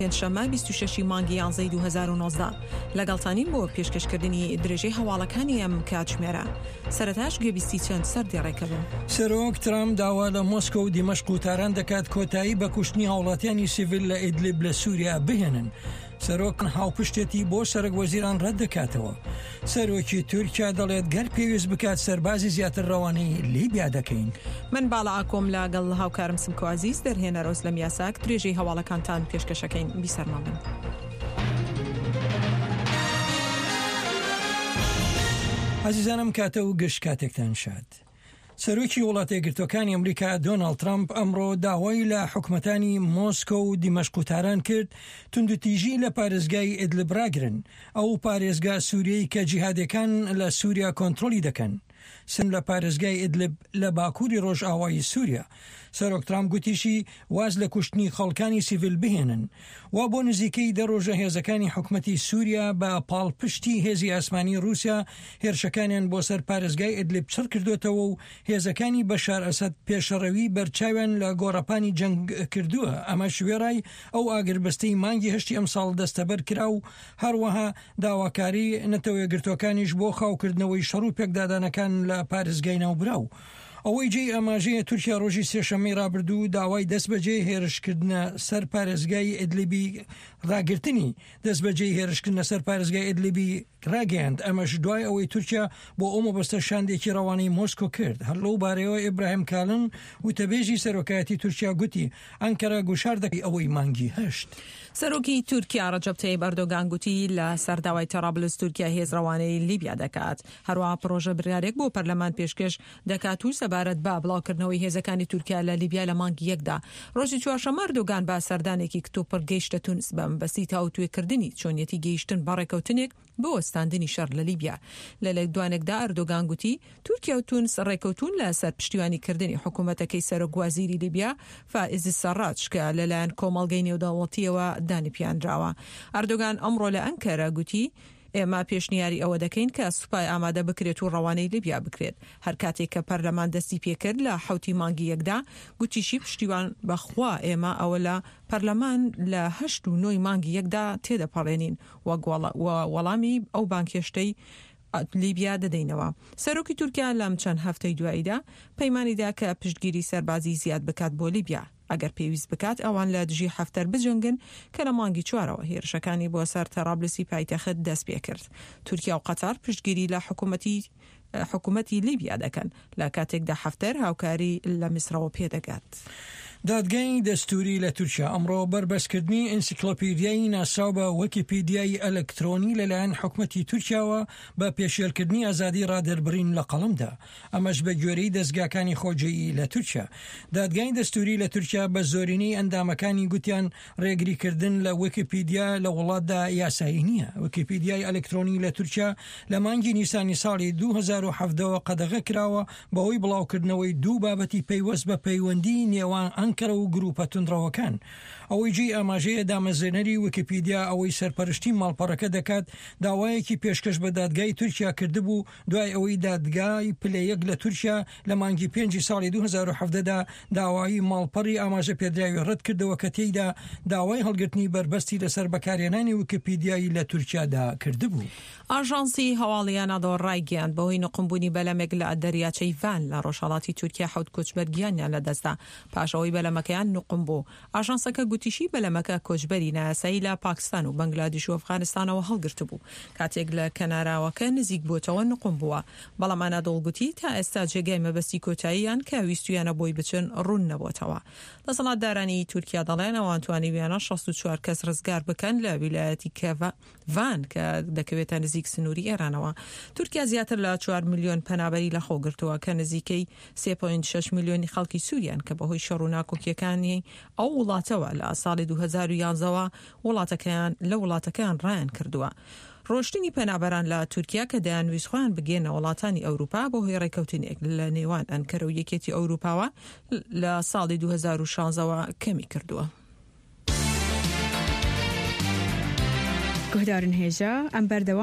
شەمە 26 مانگی 11 2019 لەگەڵتانین بۆ پێشکەشکردنی درێژەی هەواڵەکانی ئەم کاتژمێرە. سەرەتاش گوێبیستی چەند سەردی ڕێکەبن. سەرۆک ترامپ داوا لە مۆسکۆ و دیمەشق و تاران دەکات کۆتایی بە کوشتنی هاوڵاتیانی سیڤیل لە ئیدلیب لە سووریا بهێنن. سەرۆک هاوپشتێتی بۆ سەرۆک وەزیران ڕەت دەکاتەوە. سەرۆکی تورکیا دەڵێت گەر پێویست بکات سەربازی زیاتر ڕەوانەی لیبیا دەکەین. من باڵا ئاکۆم لەگەڵ هاوکارم سمکۆ عەزیز دەرهێنەرە ئۆسلەم یاساک درێژەی هەواڵەکانتان پێشکەشەکەین بیسەرماڵن. عەزیزانم کاتە و گشت کاتێکتان شاد. سەرۆکی وڵاتە یەکگرتووەکانی ئەمریکا دۆناڵد ترامپ ئەمڕۆ داوای لە حکومەتانی مۆسکۆ و دیمەشق و تاران کرد توندوتیژی لە پارێزگای ئیدلیب ڕاگرن، ئەو پارێزگا سووریەی کە جیهادیەکان لە سووریا کۆنتڕۆلی دەکەن. سم لە پارێزگای ئیدلیب لە باکووری ڕۆژئاوایی سووریا. سەرۆک ترامپ گوتیشی واز لە کوشتنی خەڵکانی سیڤیل بهێنن. وا بۆ نزیکەی دەڕۆژە هێزەکانی حکومەتی سووریا بە پاڵپشتی هێزی ئاسمانی رووسیا هێرشەکانیان بۆ سەر پارێزگای ئیدلیب چڕ کردوێتەوە و هێزەکانی بەشار ئەسەد پێشەڕەوی بەرچاویان لە گۆڕەپانی جەنگ کردووە. ئەمە شوێڕای ئەو ئاگربەستەی مانگی هەشتی ئەمساڵ دەستەبەر کرا و هەروەها داواکاری نەتەوە یەکگرتووەکانیش بۆ خاوکردنەوەی شەڕ و پێکدادانەکان لە پارێزگای ناوبراو. ئەوەی جێی ئەماژەیە تورکیا ڕۆژی سێشەمەی ڕابردوو داوای دەستبەجێ هێرشکردنە سەر پارێزگای ئیدلیبی ڕاگرتنی دەستبەجێ هێرشکردنە سەر پارێزگای ئیدلیبی ڕاگەیاند. ئەمەش دوای ئەوەی تورکیا بۆ ئەو مەبەستە شاندێکی ڕەوانەی مۆسکۆ کرد. هەر لەو بارەوە ئیبراهیم کالن وتەبێژی سەرۆکایەتی تورکیا گوتی ئەنکەرە گوشار دەکەی ئەوەی مانگی هەشت. سەرۆکی تورکیا ڕەجەب تەیب ئەردۆغان گوتی لە سەرداوای تەرابلس تورکیا هێز ڕەوانەی لیبیا دەکات. هەروەها پرۆژە بڕیارێک بۆ پەرلەمان پێشکەش دەکات و سەبارەت بە بڵاوکردنەوەی هێزەکانی تورکیا لە لیبیا لە مانگی یەکدا. ڕۆژی چوارشەممە ئەردۆغان بە سەردانێکی کتۆپڕ گەیشتە تونس بە مەبەستی تاوتوێکردنی چۆنیەتی گەیشتن بە ڕێکەوتنێک بۆ وەستاندنی شەڕ لە لیبیا. لە لەیکدوانێکدا ئەردۆغان گوتی تورکیا و تونس ڕێکەوتون لە سەر پشتیوانیکردنی حکوومەتەکەی سەرۆک وەزیری لیبیا فائز سەڕاج کە لەلایەن کۆمەڵگەی نێودەوڵەتیەوە دانیپیاندراوە. ئەردۆغان ئەمڕۆ لە ئەنکەرە گوتی ئێمە پێشنیاری ئەوە دەکەین کە سوپای ئامادە بکرێت و ڕەوانەی لیبیا بکرێت. هەر کاتێک کە پەرلەمان دەستی پێکرد لە حوتی مانگی یەکدا گوتیشی پشتیوان بەخوا ئێمە ئەوە لە پەرلەمان لە 8 و 9 مانگی یەکدا تێدەپەڕێنین وەڵامی ئەو بانکێشتەی لیبیا دەدەینەوە. سەرۆکی تورکیا لەم چەند هەفتەی دواییدا پەیمانیدا کە پشتگیری سەربازی زیاد بکات بۆ لیبیا. ئەگەر پێویست بکات ئەوان لە دژی هەفتەر بجنگن کە لە مانگی چوارەوە هێرشەکانی بۆ سەر تەرابلسی پایتەخت دەست پێ کرد. تورکیا و قەتار پشتگیری لە حکوومەتی لیبیا دەکەن لە کاتێکدا هەفتەر هاوکاری لە میسرەوە پێدەگات. دادگای دەستوری لە تورکیا ئەمڕۆ بربەسکردنی ئەنسیکلۆپیدیای ناساو بە ویکیپیدیای ئەلکترۆنی لەلایەن حکومەتی تورکیاوە بە پێشێلکردنی ئازادی ڕادەربڕین لە قەڵەمدا. ئەمەش بە گوێرەی دەستگاکانی خۆجێیی لە تورکیا. دادگای دەستوری لە تورکیا بە زۆرینەی ئەندامەکانی گوتیان ڕێگریکردن لە ویکیپیدیا لە وڵاتدا یاسایی نییە. ویکیپیدیای ئەلکترۆنی لە تورکیا لە مانگی نیسانی ساڵی 2017ەوە قەدەغە کراوە بەهۆی بڵاوکردنەوەی دوو بابەتی پەیوەست بە پەیوەندی نێوان ئەنکەرە و گروپە تونندڕەوەکان. ئەوەی جێی ئاماژەیە دامەزێنەری ویکیپیدیا ئەوەی سەرپەرشتی ماڵپەڕەکە دەکات داوایەکی پێشکەش بە دادگای تورکیا کردبوو دوای ئەوەی دادگای پلەیەک لە تورکیا لە مانگی 5 ساڵی 2017دا داوایی ماڵپەڕی ئاماژە پێدراوی ڕەت کردەوە کە تێیدا داوای هەڵگرتنی بربەستی لەسەر بەکارهێنانی ویکیپیدیایی لە تورکیادا کردبوو. ئاژانسی هەواڵیانەوە ڕایگەیاند بەهۆی نەقمبوونی بەلەمێک لە دەریاچەی ڤان لە ڕۆژهەڵاتی تورکیا 7 کۆچبەرگیانیان لەدەستدا پاشەوەی بەلەمەکەیان نقم بوو. ئاژانسەکە گوتیشی بەلەمەکە کۆچبەری نایاسایی لە پاکستان و بەنگلادیش و ئەفغانستانەوە هەڵگرت بوو. کاتێک لە کەناراوەکە نزیک بۆتەوە نقم بووە. بەڵام ئەنادۆڵ گوتی تا ئێستا جێگای مەبەستی کۆتاییان کە ویستویانە بۆی بچن ڕوون نەبووتەوە. دەسەڵاتدارانی تورکیا دەڵێن ئەوان توانیویانە 64 کەس ڕزگار بکەن لە ویلایەتی ڤان کە دەکەوێتە نزیک سنووری ئێرانەوە. تورکیا زیاتر لە 4 میلیۆن پەنابەری لەخۆگرتووە کە نزیکەی 3.6 میلیۆنی خەڵکی سووریان کە بەهۆی شەڕ و ناکۆکیەکانی ئەو وڵاتەوە لە ساڵی 2011ەوە لە وڵاتەکان ڕایان کردووە. ڕۆشتنی پەنابەران لە تورکیا کە دەیانویست خۆیان بگێنە وڵاتانی ئەوروپا بۆ هۆی ڕێکەوتنێک لە نێوان ئەنکەرە و یەکێتی ئەوروپاوە لە ساڵی 2016ەوە کەمی کردووە. گۆدارن هێژە ئەم بەردەوام